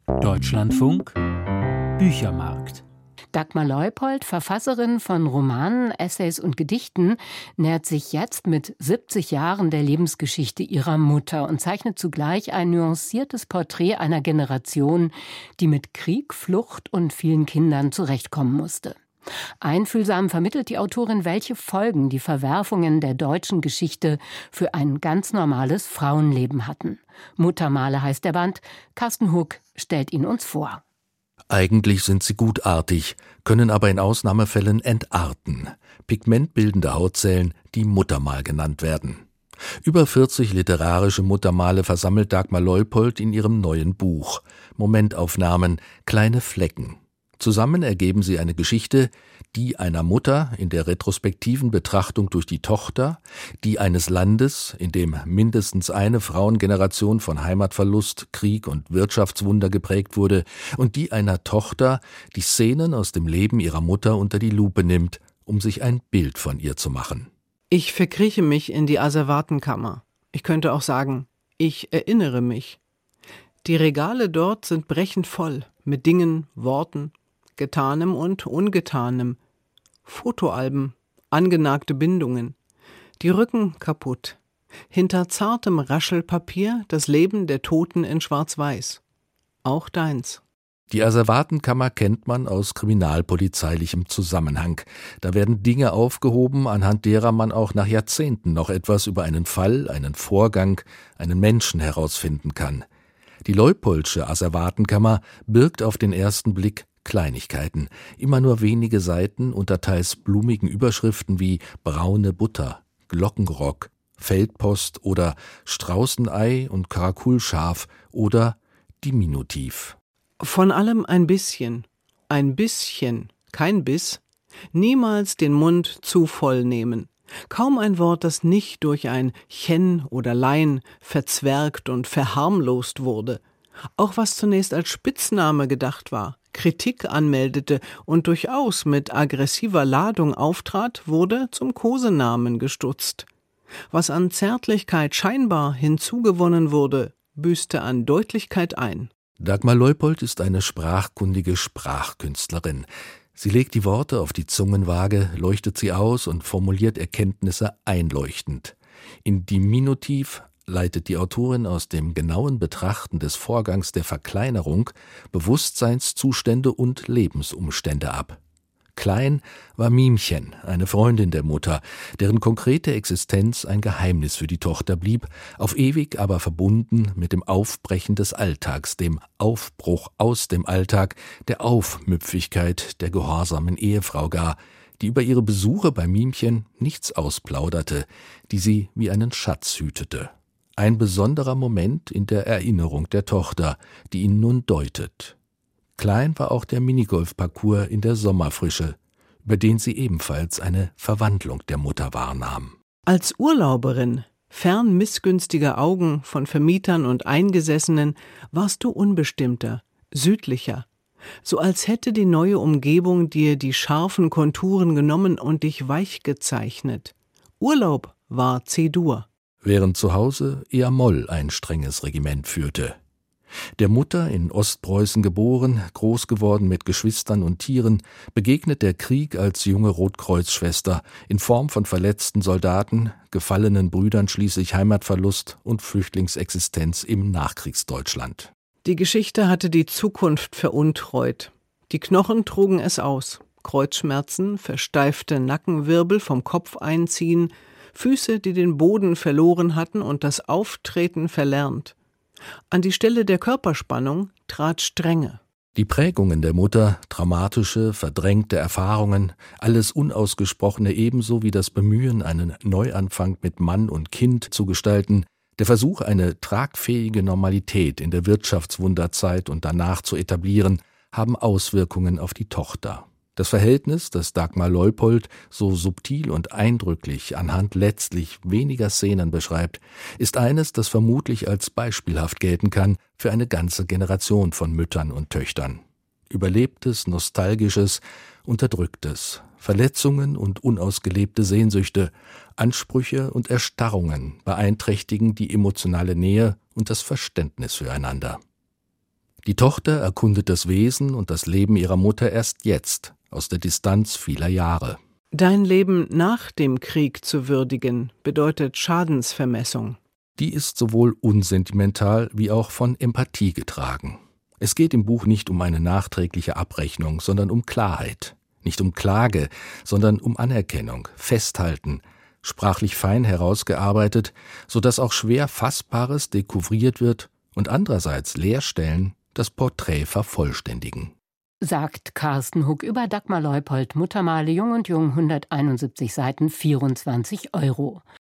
Deutschlandfunk Büchermarkt. Dagmar Leupold, Verfasserin von Romanen, Essays und Gedichten, nähert sich jetzt mit 70 Jahren der Lebensgeschichte ihrer Mutter und zeichnet zugleich ein nuanciertes Porträt einer Generation, die mit Krieg, Flucht und vielen Kindern zurechtkommen musste. Einfühlsam vermittelt die Autorin, welche Folgen die Verwerfungen der deutschen Geschichte für ein ganz normales Frauenleben hatten. Muttermale heißt der Band. Carsten Huck stellt ihn uns vor. Eigentlich sind sie gutartig, können aber in Ausnahmefällen entarten. Pigmentbildende Hautzellen, die Muttermal genannt werden. Über 40 literarische Muttermale versammelt Dagmar Leupold in ihrem neuen Buch. Momentaufnahmen, kleine Flecken. Zusammen ergeben sie eine Geschichte, die einer Mutter in der retrospektiven Betrachtung durch die Tochter, die eines Landes, in dem mindestens eine Frauengeneration von Heimatverlust, Krieg und Wirtschaftswunder geprägt wurde, und die einer Tochter, die Szenen aus dem Leben ihrer Mutter unter die Lupe nimmt, um sich ein Bild von ihr zu machen. Ich verkrieche mich in die Asservatenkammer. Ich könnte auch sagen, ich erinnere mich. Die Regale dort sind brechend voll mit Dingen, Worten, Getanem und Ungetanem, Fotoalben, angenagte Bindungen, die Rücken kaputt, hinter zartem Raschelpapier das Leben der Toten in Schwarz-Weiß. Auch deins. Die Asservatenkammer kennt man aus kriminalpolizeilichem Zusammenhang. Da werden Dinge aufgehoben, anhand derer man auch nach Jahrzehnten noch etwas über einen Fall, einen Vorgang, einen Menschen herausfinden kann. Die Leupoldsche Asservatenkammer birgt auf den ersten Blick Kleinigkeiten, immer nur wenige Seiten unter teils blumigen Überschriften wie braune Butter, Glockenrock, Feldpost oder Straußenei und Karakulschaf oder Diminutiv. Von allem ein bisschen, kein Biss, niemals den Mund zu voll nehmen. Kaum ein Wort, das nicht durch ein Chen oder Lein verzwergt und verharmlost wurde. Auch was zunächst als Spitzname gedacht war, Kritik anmeldete und durchaus mit aggressiver Ladung auftrat, wurde zum Kosenamen gestutzt. Was an Zärtlichkeit scheinbar hinzugewonnen wurde, büßte an Deutlichkeit ein. Dagmar Leupold ist eine sprachkundige Sprachkünstlerin. Sie legt die Worte auf die Zungenwaage, leuchtet sie aus und formuliert Erkenntnisse einleuchtend. In Diminutiv leitet die Autorin aus dem genauen Betrachten des Vorgangs der Verkleinerung Bewusstseinszustände und Lebensumstände ab. Klein war Miemchen, eine Freundin der Mutter, deren konkrete Existenz ein Geheimnis für die Tochter blieb, auf ewig aber verbunden mit dem Aufbrechen des Alltags, dem Aufbruch aus dem Alltag, der Aufmüpfigkeit der gehorsamen Ehefrau gar, die über ihre Besuche bei Miemchen nichts ausplauderte, die sie wie einen Schatz hütete. Ein besonderer Moment in der Erinnerung der Tochter, die ihn nun deutet. Klein war auch der Minigolfparcours in der Sommerfrische, über den sie ebenfalls eine Verwandlung der Mutter wahrnahm. Als Urlauberin, fern missgünstiger Augen von Vermietern und Eingesessenen, warst du unbestimmter, südlicher, so als hätte die neue Umgebung dir die scharfen Konturen genommen und dich weich gezeichnet. Urlaub war C-Dur. Während zu Hause eher Moll ein strenges Regiment führte. Der Mutter, in Ostpreußen geboren, groß geworden mit Geschwistern und Tieren, begegnet der Krieg als junge Rotkreuzschwester in Form von verletzten Soldaten, gefallenen Brüdern, schließlich Heimatverlust und Flüchtlingsexistenz im Nachkriegsdeutschland. Die Geschichte hatte die Zukunft veruntreut. Die Knochen trugen es aus. Kreuzschmerzen, versteifte Nackenwirbel vom Kopf einziehen, Füße, die den Boden verloren hatten und das Auftreten verlernt. An die Stelle der Körperspannung trat Strenge. Die Prägungen der Mutter, traumatische, verdrängte Erfahrungen, alles Unausgesprochene ebenso wie das Bemühen, einen Neuanfang mit Mann und Kind zu gestalten, der Versuch, eine tragfähige Normalität in der Wirtschaftswunderzeit und danach zu etablieren, haben Auswirkungen auf die Tochter. Das Verhältnis, das Dagmar Leupold so subtil und eindrücklich anhand letztlich weniger Szenen beschreibt, ist eines, das vermutlich als beispielhaft gelten kann für eine ganze Generation von Müttern und Töchtern. Überlebtes, Nostalgisches, Unterdrücktes, Verletzungen und unausgelebte Sehnsüchte, Ansprüche und Erstarrungen beeinträchtigen die emotionale Nähe und das Verständnis füreinander. Die Tochter erkundet das Wesen und das Leben ihrer Mutter erst jetzt, aus der Distanz vieler Jahre. Dein Leben nach dem Krieg zu würdigen, bedeutet Schadensvermessung. Die ist sowohl unsentimental wie auch von Empathie getragen. Es geht im Buch nicht um eine nachträgliche Abrechnung, sondern um Klarheit. Nicht um Klage, sondern um Anerkennung, Festhalten, sprachlich fein herausgearbeitet, sodass auch schwer Fassbares dekouvriert wird und andererseits Leerstellen das Porträt vervollständigen. Sagt Carsten Huck über Dagmar Leupold, Muttermale Jung und Jung, 171 Seiten, 24 €.